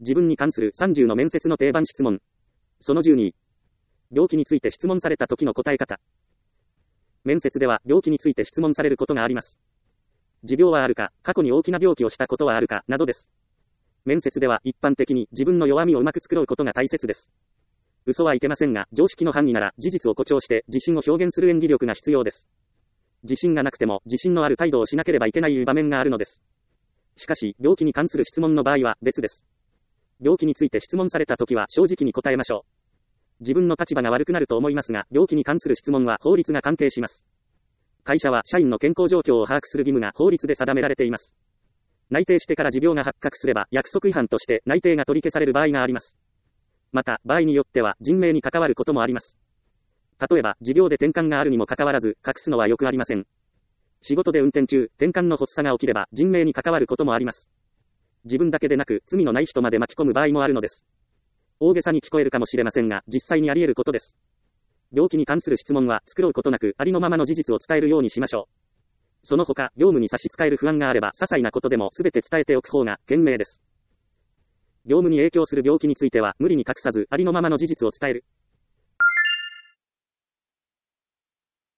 自分に関する30の面接の定番質問。その12。病気について質問された時の答え方。面接では病気について質問されることがあります。持病はあるか、過去に大きな病気をしたことはあるか、などです。面接では一般的に自分の弱みをうまく繕うことが大切です。嘘はいけませんが、常識の範囲なら事実を誇張して自信を表現する演技力が必要です。自信がなくても自信のある態度をしなければいけない場面があるのです。しかし、病気に関する質問の場合は別です。病気について質問されたときは正直に答えましょう。自分の立場が悪くなると思いますが、病気に関する質問は法律が関係します。会社は社員の健康状況を把握する義務が法律で定められています。内定してから持病が発覚すれば約束違反として内定が取り消される場合があります。また、場合によっては人命に関わることもあります。例えば、持病で転換があるにもかかわらず、隠すのはよくありません。仕事で運転中、転換の発作が起きれば人命に関わることもあります。自分だけでなく、罪のない人まで巻き込む場合もあるのです。大げさに聞こえるかもしれませんが、実際にあり得ることです。病気に関する質問は、繕うことなく、ありのままの事実を伝えるようにしましょう。その他、業務に差し支える不安があれば、些細なことでも全て伝えておく方が賢明です。業務に影響する病気については、無理に隠さず、ありのままの事実を伝える。